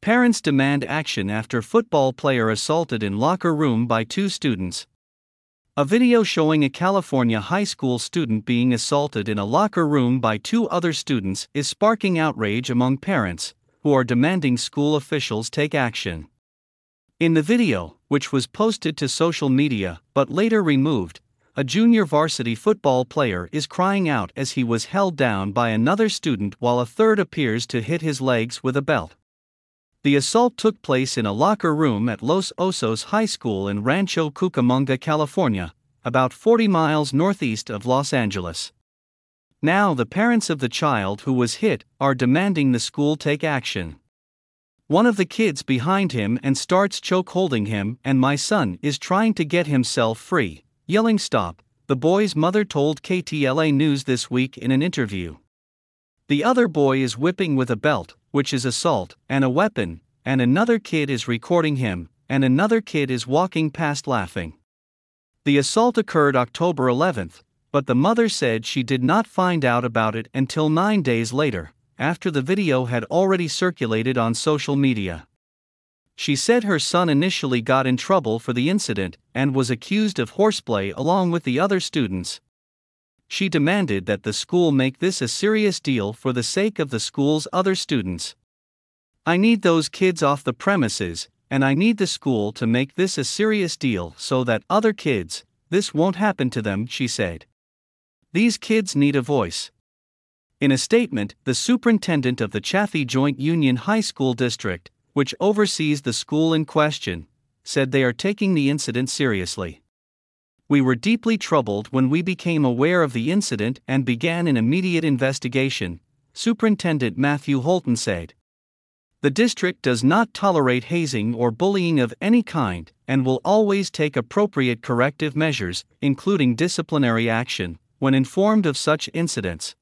Parents demand action after football player assaulted in locker room by two students. A video showing a California high school student being assaulted in a locker room by two other students is sparking outrage among parents, who are demanding school officials take action. In the video, which was posted to social media but later removed, a junior varsity football player is crying out as he was held down by another student while a third appears to hit his legs with a belt. The assault took place in a locker room at Los Osos High School in Rancho Cucamonga, California, about 40 miles northeast of Los Angeles. Now the parents of the child who was hit are demanding the school take action. One of the kids behind him and starts chokeholding him, and my son is trying to get himself free, yelling "Stop," the boy's mother told KTLA News this week in an interview. The other boy is whipping with a belt, which is assault, and a weapon, and another kid is recording him, and another kid is walking past laughing. The assault occurred October 11th, but the mother said she did not find out about it until 9 days later, after the video had already circulated on social media. She said her son initially got in trouble for the incident and was accused of horseplay along with the other students. She demanded that the school make this a serious deal for the sake of the school's other students. "I need those kids off the premises, and I need the school to make this a serious deal so that other kids, this won't happen to them," she said. "These kids need a voice." In a statement, the superintendent of the Chaffee Joint Union High School District, which oversees the school in question, said they are taking the incident seriously. "We were deeply troubled when we became aware of the incident and began an immediate investigation," Superintendent Matthew Holton said. "The district does not tolerate hazing or bullying of any kind and will always take appropriate corrective measures, including disciplinary action, when informed of such incidents."